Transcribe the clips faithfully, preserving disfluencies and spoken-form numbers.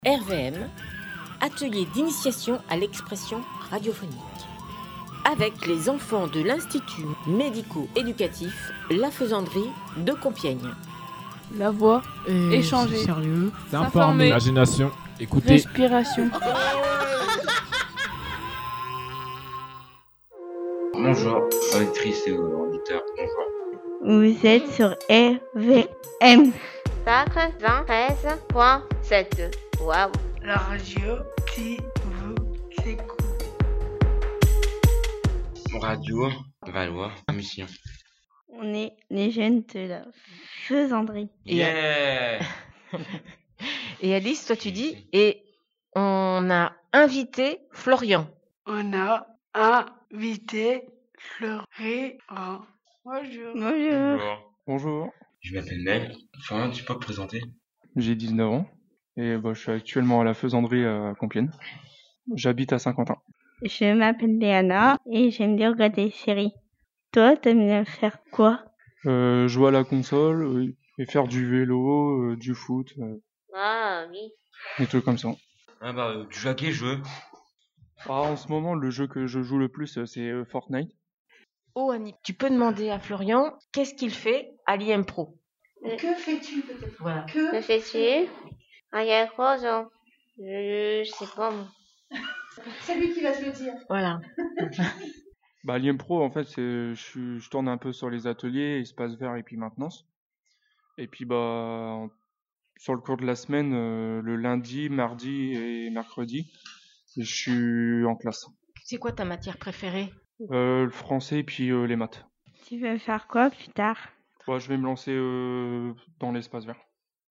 R V M, atelier d'initiation à l'expression radiophonique. Avec les enfants de l'Institut médico-éducatif La Faisanderie de Compiègne. La voix, Et échanger, sérieux, s'informer, Imagination, écoutez. respiration. Bonjour, auditrices et auditeurs, bonjour. Vous êtes sur R V M quatre-vingt-treize point sept. Waouh! La radio qui vous écoute. Radio Valois Mission. On est les jeunes de la Faisanderie. Yeah! Et Alice, toi tu dis, et on a invité Florian. On a invité Florian. Bonjour. Bonjour. Bonjour, Je m'appelle Nel. Florian, tu peux te présenter? j'ai dix-neuf ans et bah, je suis actuellement à la Faisanderie à Compiègne. J'habite à Saint-Quentin. Je m'appelle Léana et j'aime bien regarder des séries. Toi, t'aimes bien faire quoi? Euh, jouer à la console euh, et faire du vélo, euh, du foot, euh, Ah oui. des trucs comme ça. Ah bah, euh, tu joues à quel jeu? Ah, en ce moment, le jeu que je joue le plus, euh, c'est euh, Fortnite. Oh Annie, tu peux demander à Florian qu'est-ce qu'il fait à l'I M Pro. Que fais-tu peut-être? Voilà. Que Que fais-tu? Ah, il y a trois ans. Je sais pas moi. C'est lui qui va te le dire. Voilà. Bah, l'I M Pro, en fait, c'est, je, suis- je tourne un peu sur les ateliers, espace vert et puis maintenance. Et puis, bah, en- sur le cours de la semaine, euh, le lundi, mardi et mercredi, je suis en classe. C'est quoi ta matière préférée? Euh, le français et puis euh, les maths. Tu veux faire quoi plus tard? Bah, je vais me lancer euh, dans l'espace vert.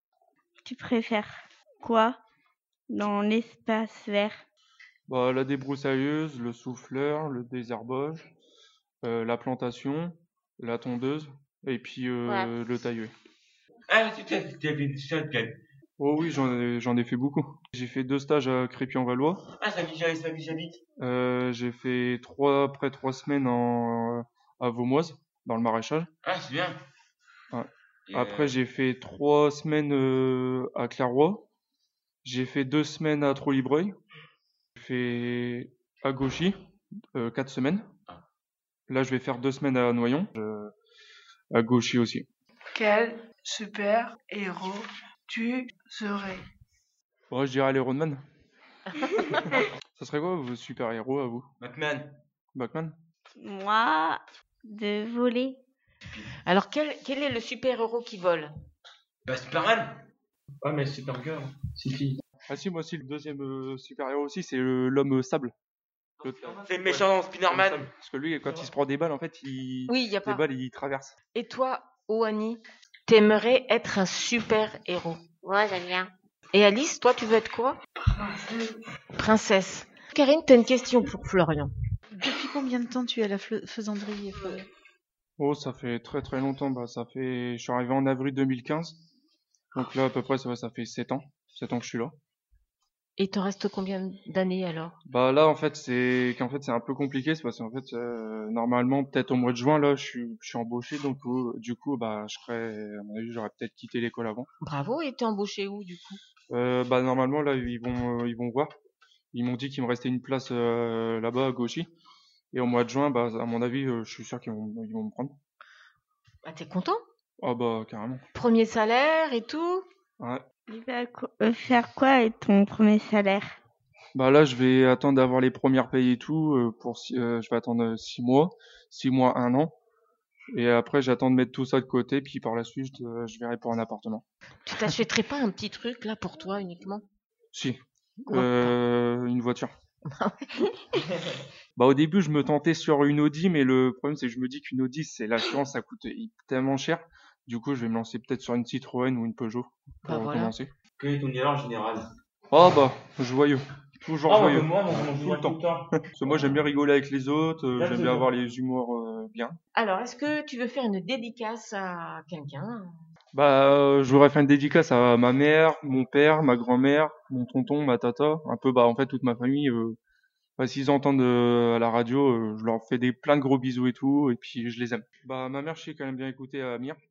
Tu préfères quoi dans l'espace vert? Bah, la débroussailleuse, le souffleur, le désherbage, euh, la plantation, la tondeuse et puis euh, Ouais. le tailleur. Ah, tu t'as tu as fait ça, tu as- Oh oui, j'en ai, j'en ai fait beaucoup. J'ai fait deux stages à Crépy-en-Valois. Ah, ça vit, ça vit, j'habite. Euh, j'ai fait trois, près trois semaines en, à Vaumoise, dans le maraîchage. Ah, c'est bien. Ouais. Et, Après, euh, j'ai fait trois semaines euh, à Clairoy. J'ai fait deux semaines à Trollibreuil. J'ai fait à Gauchy, euh, quatre semaines. Ah. Là, je vais faire deux semaines à Noyon, euh, à Gauchy aussi. Quel super héros tu serais? Moi, je dirais l'Iron Man. Ça serait quoi vos super-héros à vous? Batman. Batman? Moi, de voler. Alors quel, quel est le super-héros qui vole? Bah, Superman. Ah, mais Supergirl, c'est qui? Ah si, moi aussi, le deuxième euh, super-héros aussi, c'est le- l'homme sable. L'autre, là. C'est le méchant dans Spider-Man. L'homme sable. Parce que lui, quand il se prend des balles, en fait, il... Oui, il y a les pas. balles, il traverse. Et toi, oh Annie, t'aimerais être un super-héros. Ouais, j'aime bien. Et Alice, toi tu veux être quoi? Princesse. Karine, t'as une question pour Florian. Depuis combien de temps tu es à la fle- Faisanderie, Florian? Oh, ça fait très très longtemps. Bah, ça fait... Je suis arrivé en avril deux mille quinze. Donc là, à peu près, ça, va, ça fait sept ans. sept ans que je suis là. Et t'en restes combien d'années alors? Bah là, en fait, c'est qu'en fait, c'est un peu compliqué. C'est parce qu'en fait, euh, normalement, peut-être au mois de juin, là, je suis, je suis embauché. Donc, euh, du coup, bah, je serais... À mon avis, j'aurais peut-être quitté l'école avant. Bravo, et t'es embauché où du coup? Euh, bah, normalement, là, ils vont, euh, ils vont voir. Ils m'ont dit qu'il me restait une place euh, là-bas à Gauchy. Et au mois de juin, bah, à mon avis, euh, je suis sûr qu'ils vont, ils vont me prendre. Bah t'es content? Ah bah, carrément. Premier salaire et tout? Ouais. Tu vas co- euh, faire quoi avec ton premier salaire? Bah là, je vais attendre d'avoir les premières payes et tout. Euh, pour six- euh, je vais attendre euh, six mois, six mois, un an. Et après, j'attends de mettre tout ça de côté. Puis par la suite, je, je verrai pour un appartement. Tu t'achèterais pas un petit truc là pour toi uniquement? Si. Quoi? Euh, une voiture. Bah au début, je me tentais sur une Audi, mais le problème c'est que je me dis qu'une Audi, c'est l'assurance, ça coûte tellement cher. Du coup, je vais me lancer peut-être sur une Citroën ou une Peugeot pour Bah voilà. commencer. Quel est ton niveau en général? Oh bah, joyeux. Toujours Ah, moi, joyeux. comme moi, moi, on Tout joue le tout le temps. Parce que moi, j'aime bien rigoler avec les autres, euh, Là, j'aime c'est bien bon. avoir les humours euh, bien. Alors, est-ce que tu veux faire une dédicace à quelqu'un? Bah, euh, je voudrais faire une dédicace à ma mère, mon père, ma grand-mère, mon tonton, ma tata, un peu, bah, en fait, toute ma famille. Euh, bah, s'ils entendent euh, à la radio, euh, je leur fais des plein de gros bisous et tout, et puis je les aime. Bah, ma mère, je sais quand même bien écouter à Amir.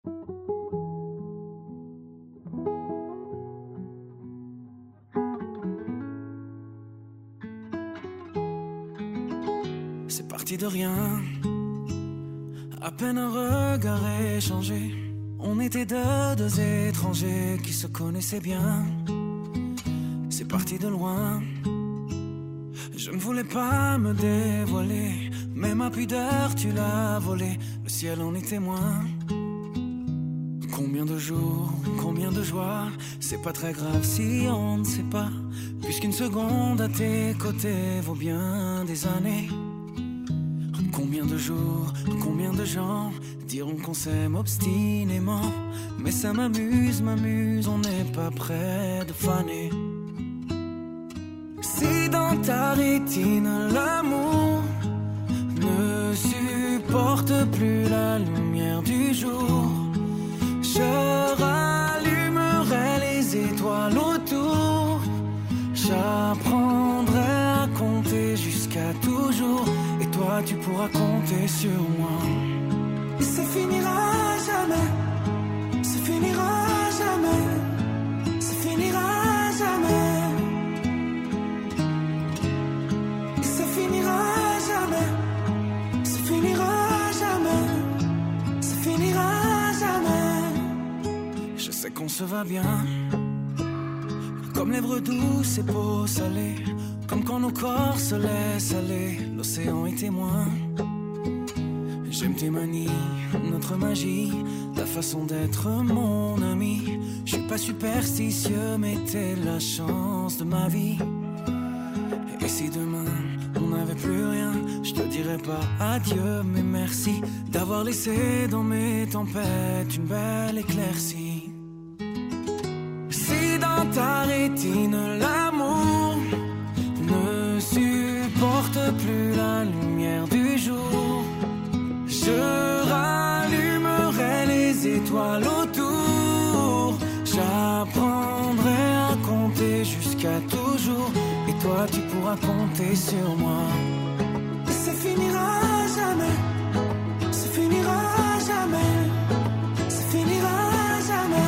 parti de rien, à peine un regard échangé. On était deux, deux étrangers qui se connaissaient bien. C'est parti de loin. Je ne voulais pas me dévoiler, mais ma pudeur tu l'as volée. Le ciel en est témoin. Combien de jours, combien de joies, c'est pas très grave si on ne sait pas, puisqu'une seconde à tes côtés vaut bien des années. Combien de jours, combien de gens diront qu'on s'aime obstinément, mais ça m'amuse, m'amuse, on n'est pas près de faner. Si dans ta rétine l'amour ne supporte plus la lumière du jour, je rallumerai les étoiles autour. J'apprendrai à compter jusqu'à toujours, et toi tu pourras compter sur moi. Et ça finira jamais, ça finira jamais, ça finira jamais. Et ça finira jamais, ça finira jamais, ça finira jamais. Je sais qu'on se va bien, comme lèvres douces et peau salée, comme quand nos corps se laissent aller, l'océan est témoin. J'aime tes manies, notre magie, ta façon d'être mon ami. Je suis pas superstitieux, mais t'es la chance de ma vie. Et si demain on n'avait plus rien, je te dirais pas adieu, mais merci d'avoir laissé dans mes tempêtes une belle éclaircie. Si dans ta rétine l'amour ne supporte plus la lumière du jour, je rallumerai les étoiles autour. J'apprendrai à compter jusqu'à toujours, et toi tu pourras compter sur moi. Et ça finira jamais, ça finira jamais, ça finira jamais.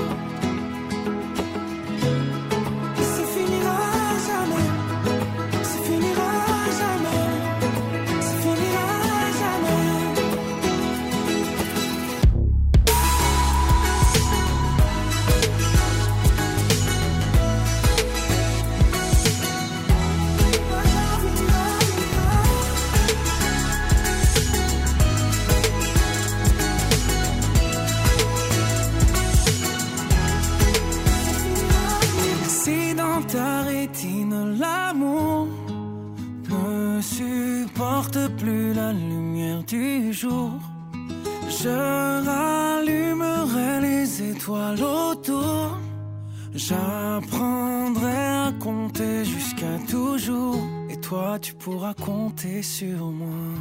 Ta rétine, l'amour ne supporte plus la lumière du jour. Je rallumerai les étoiles autour. J'apprendrai à compter jusqu'à toujours, et toi tu pourras compter sur moi.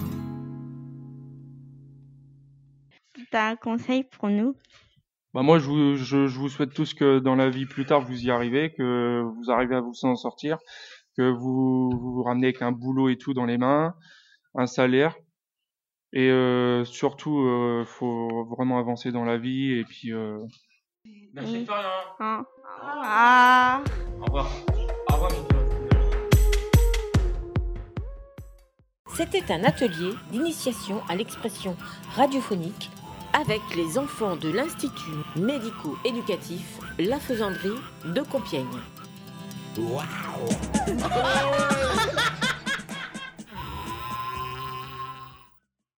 T'as un conseil pour nous? Bah moi, je vous, je, je vous souhaite tous que dans la vie plus tard vous y arrivez, que vous arrivez à vous en sortir, que vous vous, vous ramenez avec un boulot et tout dans les mains, un salaire, et euh, surtout, euh, faut vraiment avancer dans la vie, et puis. Euh... Merci de rien. Ah. Ah. Au revoir. Au revoir. C'était un atelier d'initiation à l'expression radiophonique avec les enfants de l'Institut médico-éducatif La Faisanderie de Compiègne. Waouh!